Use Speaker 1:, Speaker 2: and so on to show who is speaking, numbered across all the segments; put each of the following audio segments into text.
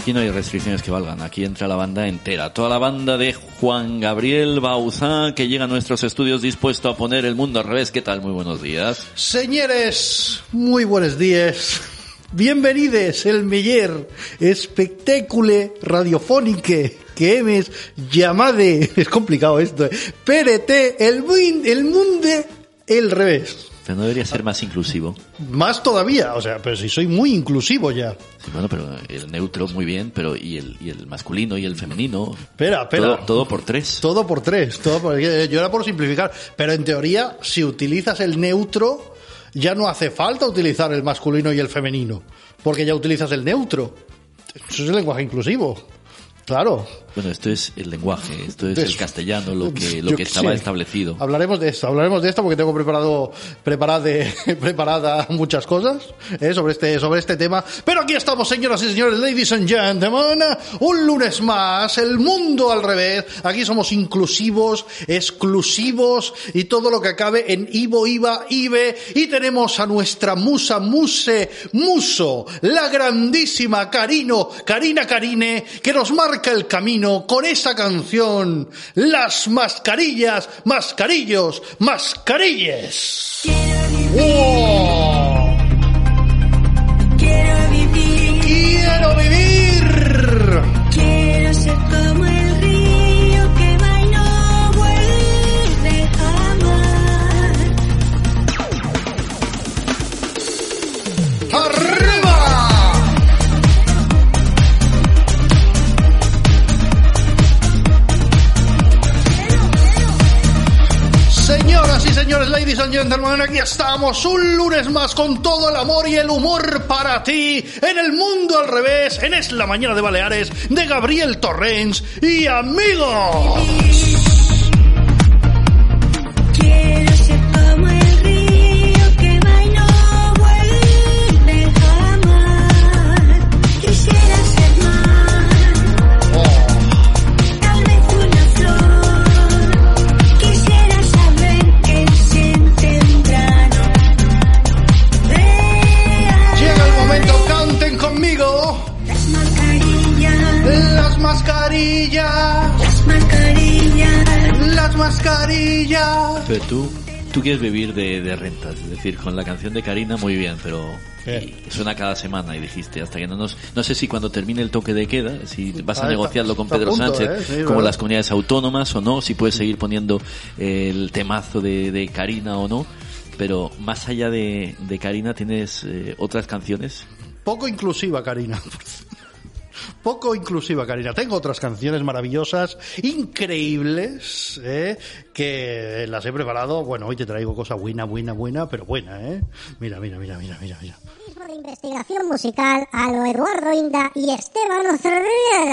Speaker 1: aquí no hay restricciones que valgan. Aquí entra la banda entera. Toda la banda de Juan Gabriel Bauzá, que llega a nuestros estudios dispuesto a poner el mundo al revés. ¿Qué tal? Muy buenos días.
Speaker 2: Señores, muy buenos días. Bienvenidos el meller espectáculo radiofónico que hemos llamado, es complicado esto, PRT, el mundo el revés.
Speaker 1: Pero no debería ser más inclusivo.
Speaker 2: Más todavía, o sea, pero si soy muy inclusivo ya.
Speaker 1: Sí, bueno, pero el neutro muy bien, pero y el masculino y el femenino.
Speaker 2: Espera.
Speaker 1: Todo por tres.
Speaker 2: Todo por tres, yo era por simplificar, pero en teoría, si utilizas el neutro, ya no hace falta utilizar el masculino y el femenino, porque ya utilizas el neutro. Eso es el lenguaje inclusivo. Claro.
Speaker 1: Bueno, esto es el lenguaje, esto es el castellano, lo que estaba establecido.
Speaker 2: Hablaremos de esto porque tengo preparada muchas cosas sobre este tema. Pero aquí estamos, señoras y señores, ladies and gentlemen, un lunes más, el mundo al revés. Aquí somos inclusivos, exclusivos y todo lo que acabe en ivo, iva, ibe. Y tenemos a nuestra muso, la grandísima Karina Karine, que nos marca el camino con esa canción, Las mascarillas, mascarillos, mascarillas. ¡Oh!
Speaker 3: Quiero vivir. Quiero ser como el río que va y no vuelve jamás.
Speaker 2: ¡Arriba! Señoras y señores, ladies and gentlemen, aquí estamos un lunes más con todo el amor y el humor para ti en el mundo al revés, en Es la Mañana de Baleares de Gabriel Torrens y amigos.
Speaker 3: Quiero ser como el río que va y no vuelve jamás. Quisiera ser más, tal vez una flor. Quisiera saber qué sienten
Speaker 2: Llega el momento, canten conmigo.
Speaker 3: las mascarillas,
Speaker 2: Las mascarillas,
Speaker 3: las mascarillas.
Speaker 2: las mascarillas.
Speaker 1: Pero tú quieres vivir de rentas, es decir, con la canción de Karina muy bien, pero suena cada semana y dijiste, hasta que no sé si cuando termine el toque de queda, si vas a negociarlo con Pedro Sánchez
Speaker 2: sí,
Speaker 1: como
Speaker 2: verdad.
Speaker 1: las comunidades autónomas o no, si puedes seguir poniendo el temazo de Karina o no, pero más allá de Karina tienes otras canciones.
Speaker 2: Poco inclusiva, Karina. Tengo otras canciones maravillosas, increíbles, que las he preparado. Bueno, hoy te traigo cosa buena, pero buena, Mira.
Speaker 4: Periodismo de investigación musical a lo Eduardo Inda y Esteban Ucerrieta.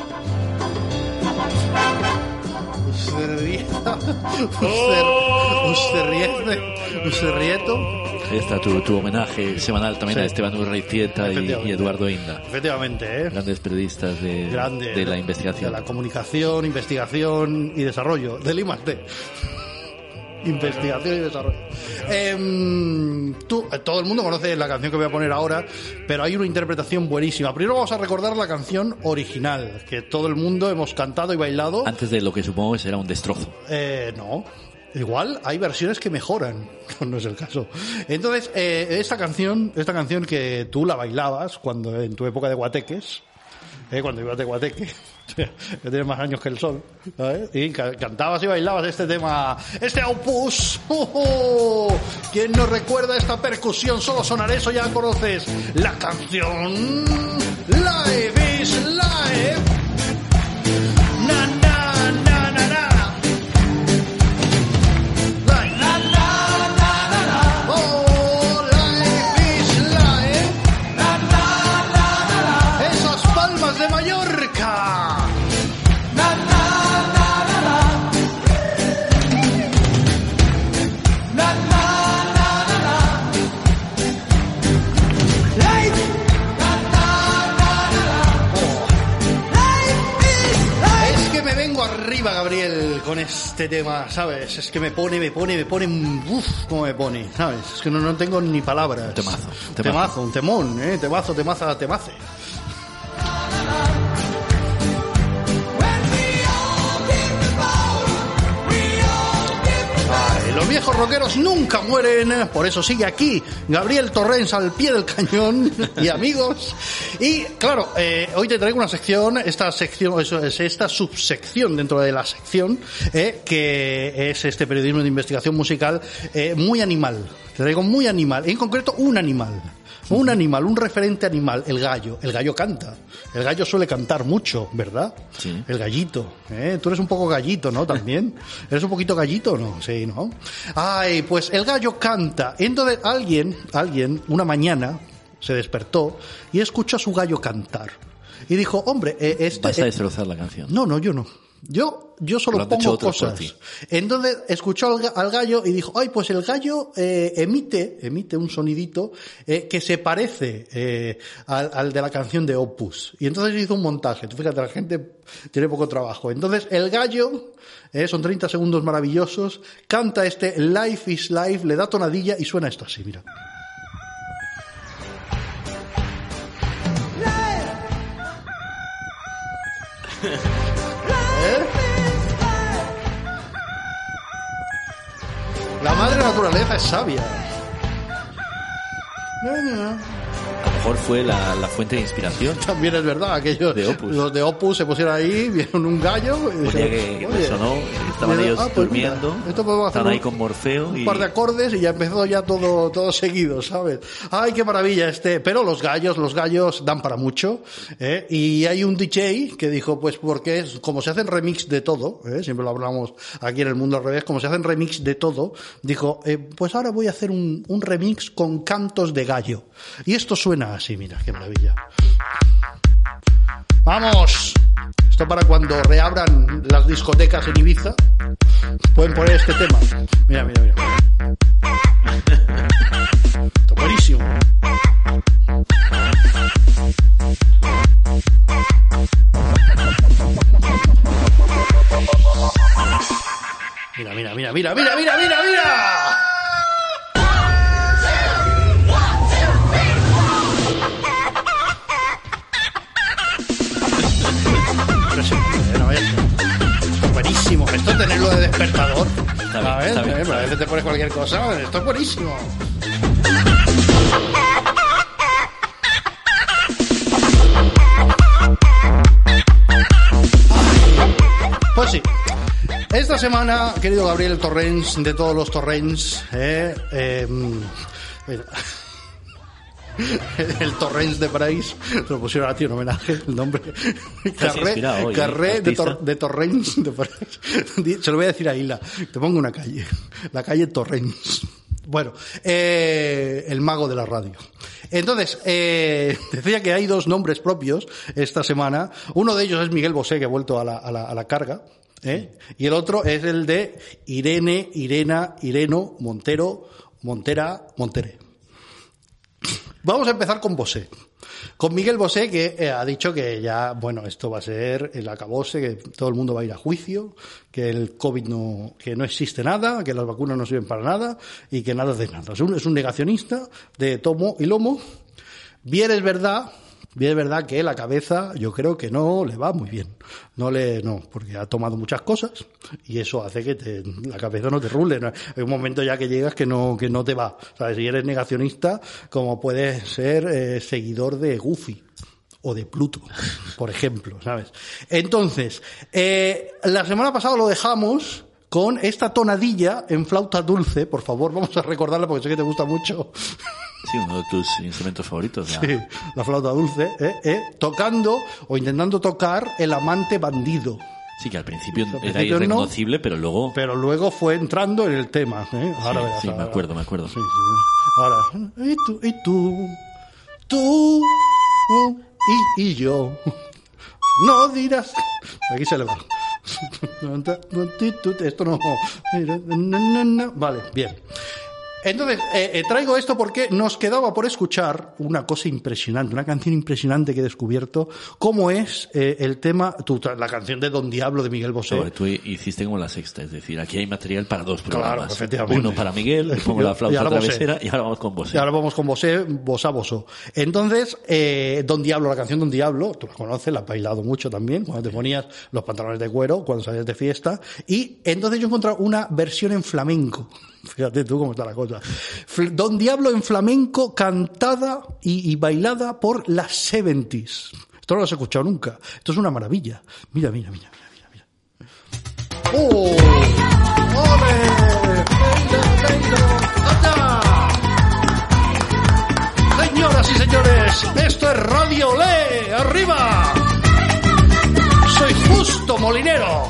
Speaker 2: Ucerrieto.
Speaker 1: Ahí está tu homenaje semanal también a Esteban Urreizieta y Eduardo Inda.
Speaker 2: Efectivamente,
Speaker 1: Grandes periodistas de la investigación.
Speaker 2: De la comunicación, investigación y desarrollo, del I+D. Investigación y desarrollo. Todo el mundo conoce la canción que voy a poner ahora, pero hay una interpretación buenísima. Primero vamos a recordar la canción original, que todo el mundo hemos cantado y bailado.
Speaker 1: Antes de lo que supongo que será un destrozo.
Speaker 2: No. Igual hay versiones que mejoran, no es el caso. Entonces, esta canción que tú la bailabas cuando en tu época de guateques, cuando ibas de guateque, que tienes más años que el sol, ¿sabes? Y cantabas y bailabas este tema, este opus. ¿Quién nos recuerda esta percusión? Solo sonar eso, ya conoces la canción. Live is live. Na na na na na. De Mallorca. Es que me vengo arriba, Gabriel, con este tema, ¿sabes? Es que me pone, uff, cómo me pone, ¿sabes? Es que no tengo ni palabras.
Speaker 1: Temazo.
Speaker 2: Un temón, temazo. viejos rockeros nunca mueren, por eso sigue aquí Gabriel Torrens al pie del cañón y amigos. Y claro, hoy te traigo una sección, esta subsección dentro de la sección, que es este periodismo de investigación musical muy animal. Te traigo muy animal, en concreto un animal. Un animal, un referente animal, el gallo. El gallo canta. El gallo suele cantar mucho, ¿verdad?
Speaker 1: Sí.
Speaker 2: El gallito. Tú eres un poco gallito, ¿no? También. ¿Eres un poquito gallito o no? Sí, ¿no? Ay, pues el gallo canta. Entonces alguien, una mañana, se despertó y escuchó a su gallo cantar. Y dijo, hombre,
Speaker 1: Vas a destrozar la canción.
Speaker 2: No, yo no. Yo solo pongo cosas. Entonces escuchó al gallo y dijo, ay, pues el gallo emite un sonidito que se parece al de la canción de Opus. Y entonces hizo un montaje. Tú fíjate, la gente tiene poco trabajo. Entonces el gallo, son 30 segundos maravillosos, canta este Life is Life, le da tonadilla y suena esto así, mira. La madre naturaleza es sabia.
Speaker 1: A lo mejor fue la fuente de inspiración.
Speaker 2: También es verdad, aquellos
Speaker 1: de Opus.
Speaker 2: Los de Opus se pusieron ahí, vieron un gallo y dijeron,
Speaker 1: que sonó, estaban ellos
Speaker 2: pues
Speaker 1: durmiendo,
Speaker 2: mira, esto podemos hacer
Speaker 1: están ahí con Morfeo
Speaker 2: un par de acordes y ya empezó ya todo seguido, ¿sabes? Ay, qué maravilla pero los gallos dan para mucho, y hay un DJ que dijo, pues porque como se hacen remix de todo, siempre lo hablamos aquí en el mundo al revés, como se hacen remix de todo, dijo, pues ahora voy a hacer un remix con cantos de gallo. Y esto suena así, mira, qué maravilla. ¡Vamos! Esto para cuando reabran las discotecas en Ibiza, pueden poner este tema. Mira. Esto es buenísimo. Mira. Esto es buenísimo. Esto tenerlo de despertador.
Speaker 1: Está bien.
Speaker 2: A veces te pones cualquier cosa. Esto es buenísimo. Pues sí. Esta semana, querido Gabriel Torrens, de todos los Torrens, el Torrens de París, se lo pusieron a ti en homenaje, el nombre. Carré de Torrens de París. Se lo voy a decir a Hila. Te pongo una calle. La calle Torrens. Bueno, el mago de la radio. Entonces, decía que hay dos nombres propios esta semana. Uno de ellos es Miguel Bosé, que ha vuelto a la carga. Y el otro es el de Ireno, Montere. Vamos a empezar con Bosé. Con Miguel Bosé, que ha dicho que ya, bueno, esto va a ser el acabose, que todo el mundo va a ir a juicio, que el COVID que no existe nada, que las vacunas no sirven para nada y que nada de nada. Es un negacionista de tomo y lomo. Bien es verdad que la cabeza yo creo que no le va muy bien. No, porque ha tomado muchas cosas y eso hace que la cabeza no te rule. ¿No? Hay un momento ya que llegas que no te va. ¿Sabes? Si eres negacionista, como puedes ser seguidor de Goofy o de Pluto, por ejemplo, ¿sabes? Entonces, la semana pasada lo dejamos con esta tonadilla en flauta dulce. Por favor, vamos a recordarla porque sé que te gusta mucho.
Speaker 1: Sí, uno de tus instrumentos favoritos.
Speaker 2: Sí, la flauta dulce, tocando o intentando tocar El amante bandido.
Speaker 1: Sí, que al principio era irreconocible, no,
Speaker 2: pero luego fue entrando en el tema. Ahora verás,
Speaker 1: me acuerdo.
Speaker 2: Sí. Ahora, y tú, y yo, no dirás. Aquí se le va. Esto no. Vale, bien. Entonces, traigo esto porque nos quedaba por escuchar una cosa impresionante, una canción impresionante que he descubierto, cómo es el tema, la canción de Don Diablo de Miguel Bosé.
Speaker 1: Tú hiciste como la sexta, es decir, aquí hay material para dos programas.
Speaker 2: Claro, efectivamente.
Speaker 1: Uno para Miguel, como la flauta travesera, y ahora vamos con Bosé.
Speaker 2: Y ahora vamos con Bosé, Bosá. Entonces, Don Diablo, la canción Don Diablo, tú la conoces, la has bailado mucho también, cuando te ponías los pantalones de cuero, cuando salías de fiesta, y entonces yo he encontrado una versión en flamenco. Fíjate tú cómo está la cosa. Don Diablo en flamenco, cantada y bailada por las 70s. Esto no lo has escuchado nunca. Esto es una maravilla. Mira. ¡Oh! ¡Ole! ¡Anda! Señoras y señores, esto es Radio Olé. ¡Arriba! Soy Justo Molinero.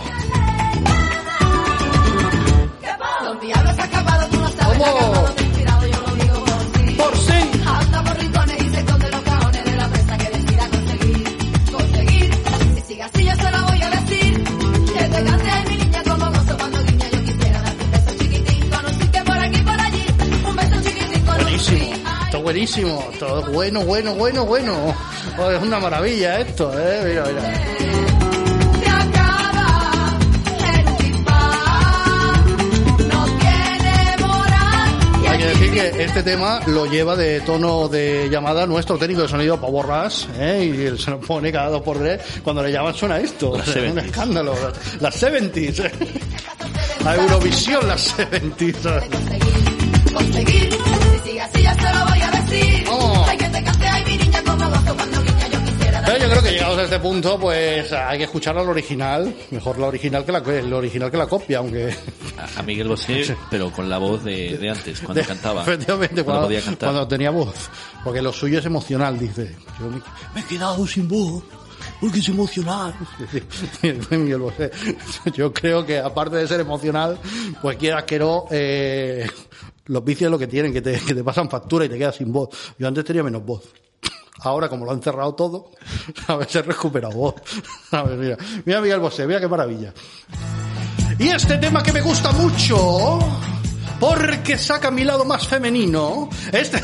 Speaker 5: Don Diablo se ha acabado, tú no sabes,
Speaker 2: ¿Cómo?
Speaker 5: se ha acabado, te he inspirado, yo lo digo por sí.
Speaker 2: Por sí.
Speaker 5: Anda por rincones y se esconde los cajones de la presa que decida conseguir. Si sigue así yo se lo voy a decir. Que te cante mi niña como gozo cuando guiña. Yo quisiera darte un beso chiquitín con un sitio por aquí por allí. Un beso chiquitín con
Speaker 2: Buenísimo.
Speaker 5: un sí.
Speaker 2: Esto es buenísimo. Esto es bueno. Oh, es una maravilla esto, Mira.
Speaker 5: Se acaba el chispa. No tiene moral.
Speaker 2: Hay que decir que este tema lo lleva de tono de llamada nuestro técnico de sonido, Pau Borràs, y él se lo pone cada 2x3. Cuando le llaman suena esto.
Speaker 1: Las
Speaker 2: Es un
Speaker 1: 70s.
Speaker 2: escándalo. Las 70s. La Eurovisión, las 70s.
Speaker 5: Conseguir, si sigue así yo se lo voy a decir.
Speaker 2: Oh.
Speaker 5: Hay que te cante, ay mi niña como gozo cuando guiña. Yo quisiera
Speaker 2: Pero yo creo que llegados a este punto, pues hay que escuchar al original. Mejor la original que la copia, aunque...
Speaker 1: A Miguel Bosé, pero con la voz de antes, cuando cantaba.
Speaker 2: Efectivamente,
Speaker 1: cuando podía cantar.
Speaker 2: cuando tenía voz. Porque lo suyo es emocional, dice. Yo me he quedado sin voz. Porque es emocional. Miguel Bosé. Yo creo que aparte de ser emocional, pues quieras que no, los vicios es lo que tienen, que te pasan factura y te quedas sin voz. Yo antes tenía menos voz. Ahora, como lo han cerrado todo, a ver, se recupera voz. A ver, mira Miguel Bosé, mira qué maravilla. Y este tema que me gusta mucho, porque saca mi lado más femenino, este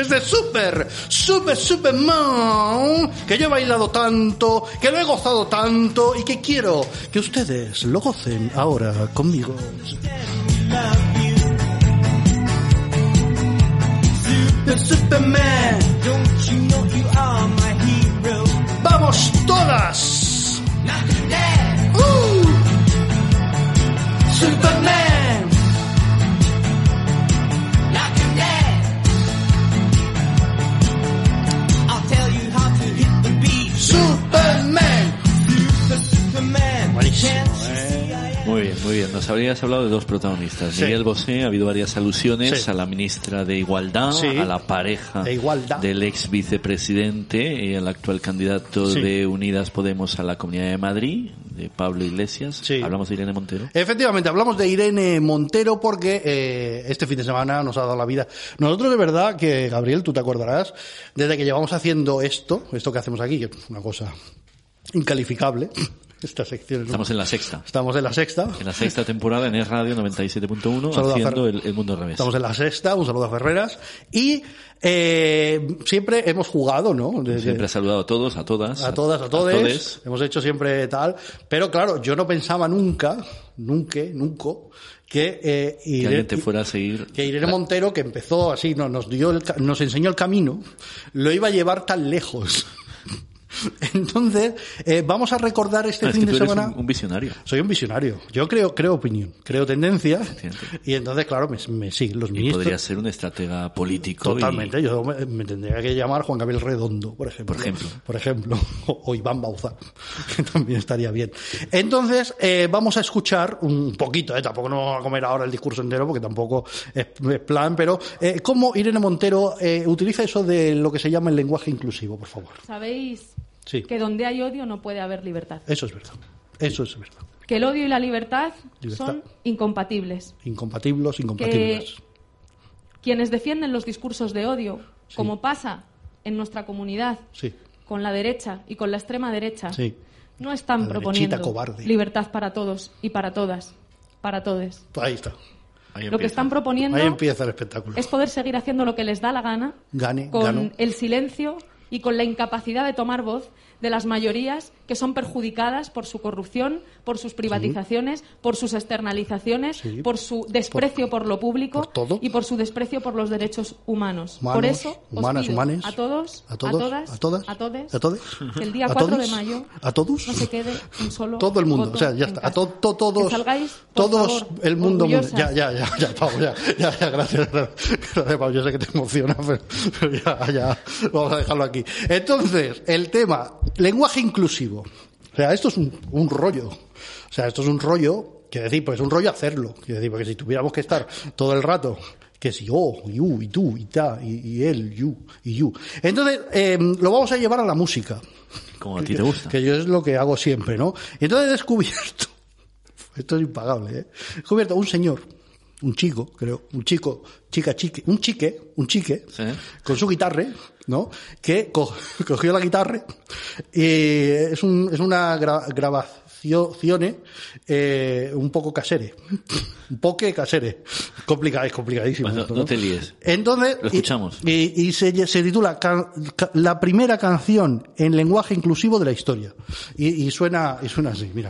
Speaker 2: Superman, que yo he bailado tanto, que lo he gozado tanto y que quiero que ustedes lo gocen ahora conmigo. Superman, vamos todas. Superman. Superman. Buenísimo,
Speaker 1: Muy bien. Nos habrías hablado de dos protagonistas.
Speaker 2: Sí.
Speaker 1: Miguel Bosé, ha habido varias alusiones
Speaker 2: Sí.
Speaker 1: a la ministra de Igualdad,
Speaker 2: Sí.
Speaker 1: a la pareja
Speaker 2: De Igualdad.
Speaker 1: del ex vicepresidente, al actual candidato
Speaker 2: Sí.
Speaker 1: de Unidas Podemos a la Comunidad de Madrid, de Pablo Iglesias.
Speaker 2: Sí.
Speaker 1: Hablamos de Irene Montero.
Speaker 2: Efectivamente, hablamos de Irene Montero porque este fin de semana nos ha dado la vida. Nosotros, de verdad, que Gabriel, tú te acordarás, desde que llevamos haciendo esto que hacemos aquí, que es una cosa incalificable, esta sección.
Speaker 1: Estamos en la sexta.
Speaker 2: Estamos en la sexta.
Speaker 1: En la sexta temporada en Es Radio 97.1
Speaker 2: Saludo a
Speaker 1: haciendo
Speaker 2: Fer.
Speaker 1: el mundo al revés.
Speaker 2: Estamos en la sexta, un saludo a Ferreras. Y siempre hemos jugado, ¿no?
Speaker 1: Siempre he saludado a todos, a todas.
Speaker 2: A todas, a todes. Hemos hecho siempre tal. Pero claro, yo no pensaba nunca, que
Speaker 1: alguien te fuera a seguir.
Speaker 2: que Irene Montero, que empezó así, nos enseñó el camino, lo iba a llevar tan lejos. Entonces, vamos a recordar este
Speaker 1: Es
Speaker 2: fin
Speaker 1: que
Speaker 2: de
Speaker 1: tú eres
Speaker 2: semana.
Speaker 1: un visionario.
Speaker 2: Soy un visionario. Yo creo opinión, creo tendencia.
Speaker 1: Entiendo.
Speaker 2: Y entonces, claro, me siguen los
Speaker 1: Y
Speaker 2: ministros.
Speaker 1: podría ser un estratega político.
Speaker 2: Totalmente. Yo me tendría que llamar Juan Gabriel Redondo, por ejemplo. Por ejemplo. O Iván Bauzá, que también estaría bien. Entonces, vamos a escuchar un poquito, tampoco nos vamos a comer ahora el discurso entero, porque tampoco es plan, pero cómo Irene Montero utiliza eso de lo que se llama el lenguaje inclusivo, por favor.
Speaker 6: ¿Sabéis
Speaker 2: Sí.
Speaker 6: que donde hay odio no puede haber libertad?
Speaker 2: Eso es verdad. Eso es verdad.
Speaker 6: Que el odio y la libertad
Speaker 2: Libertad.
Speaker 6: son incompatibles.
Speaker 2: Incompatibles.
Speaker 6: Quienes defienden los discursos de odio,
Speaker 2: Sí.
Speaker 6: como pasa en nuestra comunidad
Speaker 2: Sí.
Speaker 6: con la derecha y con la extrema derecha,
Speaker 2: Sí.
Speaker 6: no están
Speaker 2: La
Speaker 6: proponiendo
Speaker 2: derechita cobarde.
Speaker 6: libertad para todos y para todas, para todos.
Speaker 2: Ahí está.
Speaker 1: Ahí
Speaker 6: Lo que
Speaker 1: empieza.
Speaker 6: están proponiendo
Speaker 2: Ahí empieza el espectáculo.
Speaker 6: es poder seguir haciendo lo que les da la gana
Speaker 2: Gane,
Speaker 6: con
Speaker 2: gano.
Speaker 6: el silencio y con la incapacidad de tomar voz de las mayorías que son perjudicadas por su corrupción, por sus privatizaciones, por sus externalizaciones, por su desprecio por lo público
Speaker 2: por todo.
Speaker 6: y por su desprecio por los derechos humanos. Por eso
Speaker 2: humanas,
Speaker 6: os pido
Speaker 2: humanes,
Speaker 6: a todos,
Speaker 2: a todas,
Speaker 6: a todes,
Speaker 2: a todes,
Speaker 6: que el día
Speaker 2: a
Speaker 6: 4 de
Speaker 2: todos,
Speaker 6: mayo
Speaker 2: a todos,
Speaker 6: no se quede un solo
Speaker 2: todo el mundo,
Speaker 6: voto
Speaker 2: o sea, ya
Speaker 6: en
Speaker 2: está,
Speaker 6: casa.
Speaker 2: a todos,
Speaker 6: Que salgáis, por
Speaker 2: todos,
Speaker 6: favor,
Speaker 2: el mundo,
Speaker 6: orgullosas.
Speaker 2: ya, Pau, ya, gracias, Pau, yo sé que te emociona, pero ya, vamos a dejarlo aquí. Entonces, el tema, lenguaje inclusivo. O sea, esto es un rollo. O sea, esto es un rollo, quiero decir, pues es un rollo hacerlo. Quiero decir, porque si tuviéramos que estar todo el rato, que si yo, you, y tú, y ta, y él, you, y you. Entonces, lo vamos a llevar a la música.
Speaker 1: Como a ti te gusta.
Speaker 2: Que yo es lo que hago siempre, ¿no? Entonces he descubierto, esto es impagable, he descubierto un señor, un chico, creo, un chique,
Speaker 1: ¿Sí?
Speaker 2: con su guitarra, ¿no? Que cogió la guitarra y es una grabazione un poco casere. Un poco casere. Es complicadísimo.
Speaker 1: Bueno, no te líes.
Speaker 2: Entonces,
Speaker 1: Lo escuchamos.
Speaker 2: Y se titula La primera canción en lenguaje inclusivo de la historia. Y suena así, mira.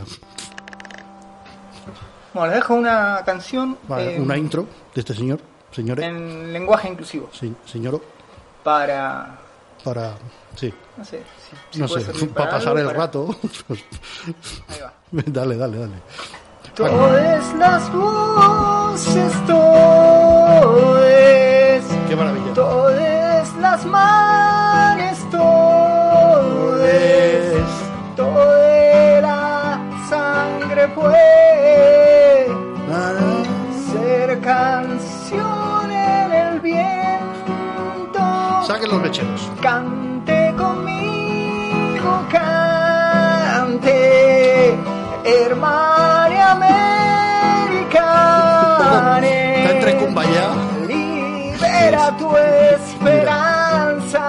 Speaker 7: Bueno, les dejo una canción
Speaker 2: Vale, una intro de este señores.
Speaker 7: en lenguaje inclusivo
Speaker 2: Señor,
Speaker 7: para,
Speaker 2: sí,
Speaker 7: no sé, si
Speaker 2: no
Speaker 7: puede
Speaker 2: sé,
Speaker 7: servir
Speaker 2: para pasar
Speaker 7: algo,
Speaker 2: el rato.
Speaker 7: Ahí va.
Speaker 2: Dale.
Speaker 7: Todas las voces, todes,
Speaker 2: Qué maravilla.
Speaker 7: todas las manes, todes, toda la sangre puede ser canción en el viento.
Speaker 2: Saquen los mecheros.
Speaker 7: Cante conmigo, cante, hermana americana.
Speaker 2: Está entre Kumbaya.
Speaker 7: Libera tu esperanza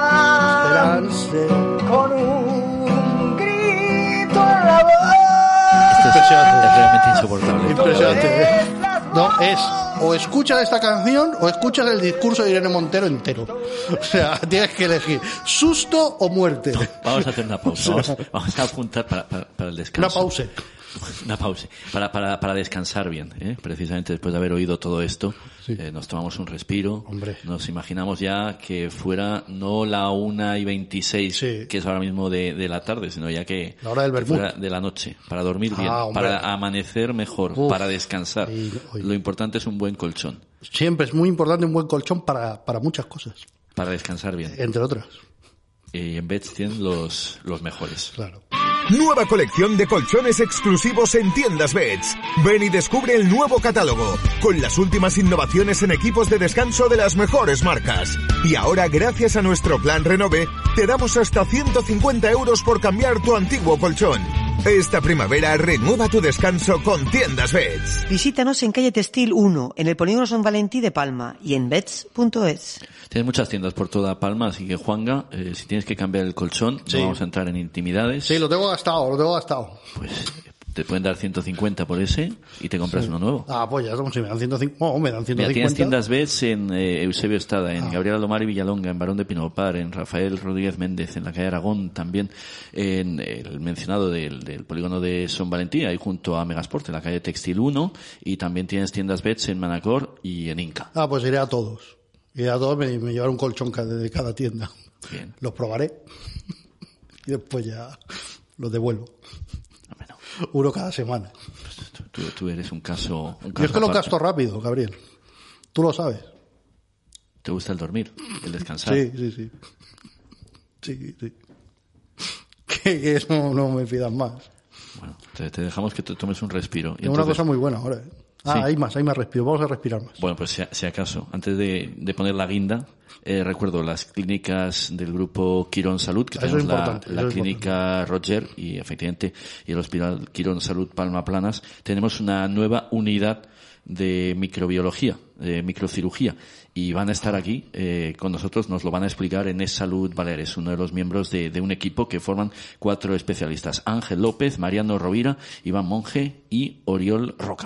Speaker 7: con un grito en la voz.
Speaker 1: Esto es realmente insoportable.
Speaker 2: Impresionante. No, es o escuchas esta canción o escuchas el discurso de Irene Montero entero. O sea, tienes que elegir susto o muerte.
Speaker 1: Vamos a hacer una pausa. Vamos a apuntar para el descanso. Una pausa. Para descansar bien, precisamente después de haber oído todo esto, nos tomamos un respiro.
Speaker 2: Hombre.
Speaker 1: Nos imaginamos ya que fuera no la 1:26, que es ahora mismo de la tarde, sino ya que
Speaker 2: la hora del vermut,
Speaker 1: fuera de la noche, para dormir bien, para amanecer mejor, para descansar. Lo importante es un buen colchón.
Speaker 2: Siempre es muy importante un buen colchón para muchas cosas.
Speaker 1: Para descansar bien.
Speaker 2: Entre otras.
Speaker 1: Y en Beds tienen los mejores.
Speaker 2: Claro.
Speaker 8: Nueva colección de colchones exclusivos en Tiendas Beds. Ven y descubre el nuevo catálogo, con las últimas innovaciones en equipos de descanso de las mejores marcas. Y ahora, gracias a nuestro plan Renove, te damos hasta 150 euros por cambiar tu antiguo colchón. Esta primavera renueva tu descanso con Tiendas Beds.
Speaker 9: Visítanos en calle Textil 1, en el Polígono San Valentín de Palma y en beds.es.
Speaker 1: Tienes muchas tiendas por toda Palma, así que Juanga, si tienes que cambiar el colchón, no vamos a entrar en intimidades.
Speaker 2: Sí, lo tengo gastado.
Speaker 1: Pues te pueden dar 150 por ese y te compras uno nuevo.
Speaker 2: Ah, pues ya estamos, si me dan 150. Oh, me dan 150.
Speaker 1: Mira, tienes Tiendas Beds en Eusebio Estada, en Gabriela Lomar y Villalonga, en Barón de Pinopar, en Rafael Rodríguez Méndez, en la calle Aragón también, en el mencionado del polígono de Son Valentín, ahí junto a Megasport, en la calle Textil 1, y también tienes Tiendas Beds en Manacor y en Inca.
Speaker 2: Ah, pues iré a todos. Iré a todos, me llevaré un colchón de cada tienda.
Speaker 1: Bien.
Speaker 2: Los probaré y después ya los devuelvo.
Speaker 1: Bueno.
Speaker 2: Uno cada semana.
Speaker 1: Tú eres un caso
Speaker 2: Yo es que lo
Speaker 1: aparte.
Speaker 2: gasto rápido, Gabriel. Tú lo sabes.
Speaker 1: ¿Te gusta el dormir? El descansar.
Speaker 2: Sí. Que eso no me pidas más.
Speaker 1: Bueno, te dejamos que te tomes un respiro. Y
Speaker 2: Es una cosa muy buena ahora.
Speaker 1: Sí.
Speaker 2: Hay más respiro. Vamos a respirar más.
Speaker 1: Bueno, pues si acaso, antes de poner la guinda, recuerdo las clínicas del grupo Quirón Salud, que
Speaker 2: Eso
Speaker 1: tenemos
Speaker 2: es importante,
Speaker 1: la
Speaker 2: eso es
Speaker 1: clínica Roger y efectivamente y el Hospital Quirón Salud Palma Planas. Tenemos una nueva unidad de microbiología, de microcirugía, y van a estar aquí con nosotros, nos lo van a explicar Enes Salud Valeres, uno de los miembros de un equipo que forman 4 especialistas: Ángel López, Mariano Rovira, Iván Monge y Oriol Roca.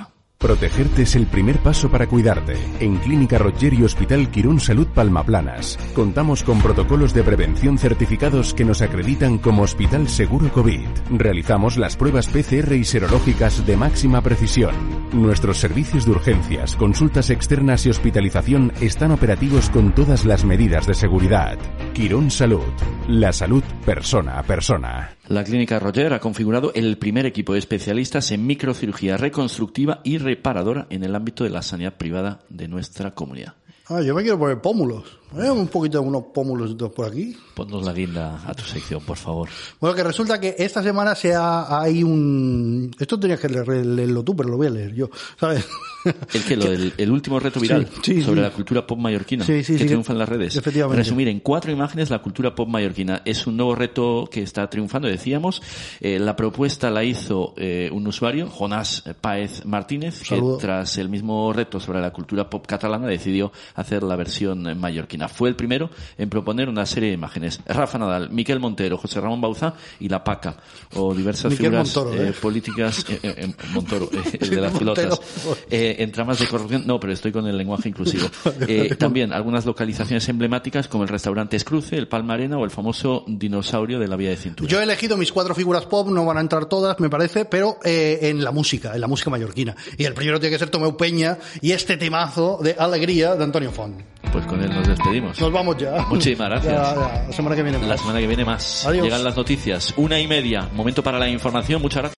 Speaker 10: Protegerte es el primer paso para cuidarte. En Clínica Roger y Hospital Quirón Salud Palmaplanas contamos con protocolos de prevención certificados que nos acreditan como Hospital Seguro COVID. Realizamos las pruebas PCR y serológicas de máxima precisión. Nuestros servicios de urgencias, consultas externas y hospitalización están operativos con todas las medidas de seguridad. Quirón Salud. La salud persona a persona.
Speaker 1: La Clínica Roger ha configurado el primer equipo de especialistas en microcirugía reconstructiva y reparadora en el ámbito de la sanidad privada de nuestra comunidad.
Speaker 2: Yo me quiero poner pómulos. Un poquito de unos pómulos por aquí.
Speaker 1: Ponnos la guinda a tu sección, por favor.
Speaker 2: Bueno, que resulta que esta semana hay un... Esto tenías que leerlo tú, pero lo voy a leer yo, ¿sabes?
Speaker 1: El último reto viral sobre la cultura pop mallorquina que triunfa en las redes.
Speaker 2: Efectivamente.
Speaker 1: Resumir en 4 imágenes la cultura pop mallorquina. Es un nuevo reto que está triunfando, decíamos. La propuesta la hizo un usuario, Jonás Páez Martínez,
Speaker 2: Saludo.
Speaker 1: que tras el mismo reto sobre la cultura pop catalana decidió hacer la versión mallorquina. Fue el primero en proponer una serie de imágenes. Rafa Nadal, Miquel Montero, José Ramón Bauzá y La Paca, o diversas
Speaker 2: Miquel
Speaker 1: figuras
Speaker 2: Montoro,
Speaker 1: políticas, Montoro, el de las pilotas, en tramas de corrupción. No, pero estoy con el lenguaje inclusivo. También algunas localizaciones emblemáticas como el restaurante Escruce, el Palma Arena o el famoso dinosaurio de la vía de cintura.
Speaker 2: Yo he elegido mis 4 figuras pop, no van a entrar todas, me parece, pero en la música mallorquina. Y el primero tiene que ser Tomeu Peña y este temazo de Alegría de Antonio Font.
Speaker 1: Pues con él nos despedimos.
Speaker 2: Nos vamos ya.
Speaker 1: Muchísimas gracias.
Speaker 2: Ya. La semana que viene más.
Speaker 1: La semana que viene más.
Speaker 2: Adiós.
Speaker 1: Llegan las noticias. 1:30. Momento para la información. Muchas gracias.